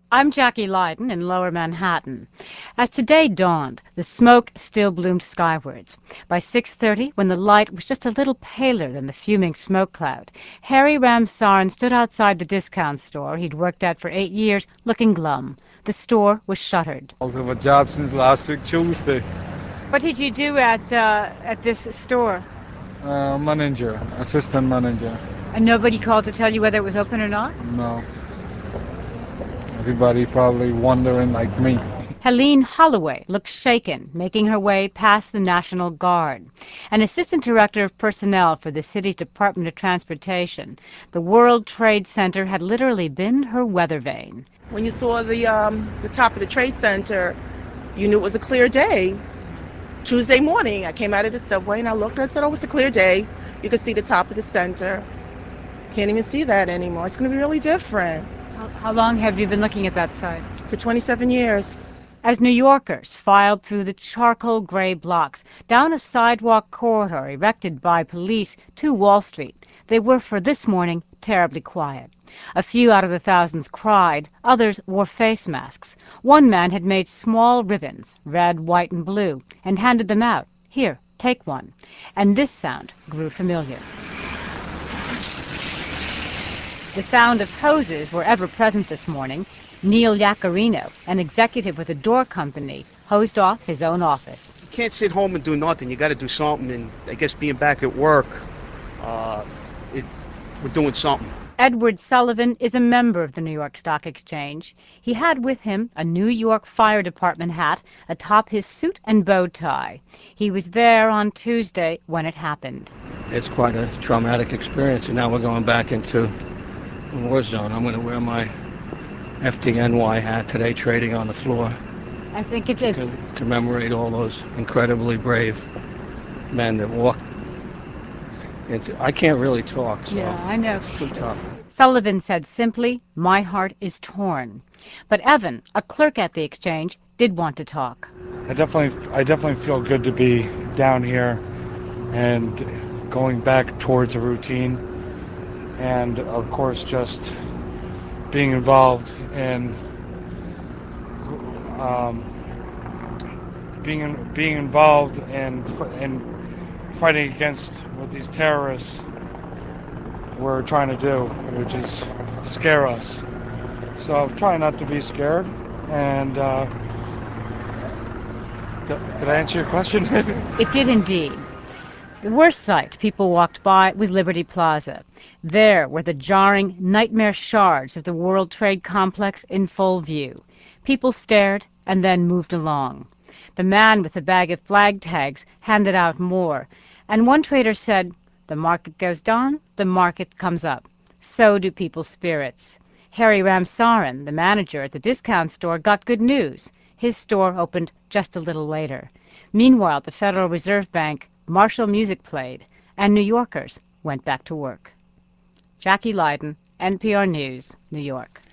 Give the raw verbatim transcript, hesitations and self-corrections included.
I'm Jackie Leiden in Lower Manhattan. As today dawned, the smoke still bloomed skywards. By six thirty, when the light was just a little paler than the fuming smoke cloud, Harry Ramsaran stood outside the discount store he'd worked at for eight years, looking glum. The store was shuttered. I have a job since last week Tuesday. What did you do at uh, at this store? Uh, manager, assistant manager. And nobody called to tell you whether it was open or not? No. Everybody probably wondering like me. Helene Holloway looked shaken, making her way past the National Guard. An assistant director of personnel for the city's Department of Transportation, the World Trade Center had literally been her weather vane. When you saw the um, the top of the Trade Center, you knew it was a clear day. Tuesday morning, I came out of the subway and I looked and I said, oh, it's a clear day. You could see the top of the center. Can't even see that anymore. It's going to be really different. How, how long have you been looking at that site? For twenty-seven years. As New Yorkers filed through the charcoal gray blocks, down a sidewalk corridor erected by police to Wall Street, they were, for this morning, terribly quiet. A few out of the thousands cried, others wore face masks. One man had made small ribbons, red, white, and blue, and handed them out. Here, take one. And this sound grew familiar. The sound of hoses were ever present this morning. Neil Yaccarino, an executive with a door company, hosed off his own office. You can't sit home and do nothing. You got to do something, and I guess being back at work, uh, it, we're doing something. Edward Sullivan is a member of the New York Stock Exchange. He had with him a New York Fire Department hat atop his suit and bow tie. He was there on Tuesday when it happened. It's quite a traumatic experience, and now we're going back into the war zone. I'm going to wear my F D N Y hat today, trading on the floor. I think it is. To commemorate all those incredibly brave men that walked. Into, I can't really talk, so yeah, I know. It's too tough. Sullivan said simply, my heart is torn. But Evan, a clerk at the exchange, did want to talk. I definitely, I definitely feel good to be down here and going back towards a routine, and of course just being involved in um, being in, being involved in in fighting against what these terrorists were trying to do, which is scare us. So try not to be scared. And uh, th- did I answer your question? It did indeed. The worst sight people walked by was Liberty Plaza. There were the jarring, nightmare shards of the World Trade Complex in full view. People stared and then moved along. The man with the bag of flag tags handed out more, and one trader said, the market goes down, the market comes up. So do people's spirits. Harry Ramsaran, the manager at the discount store, got good news. His store opened just a little later. Meanwhile, the Federal Reserve Bank, martial music played, and New Yorkers went back to work. Jackie Leiden, N P R News, New York.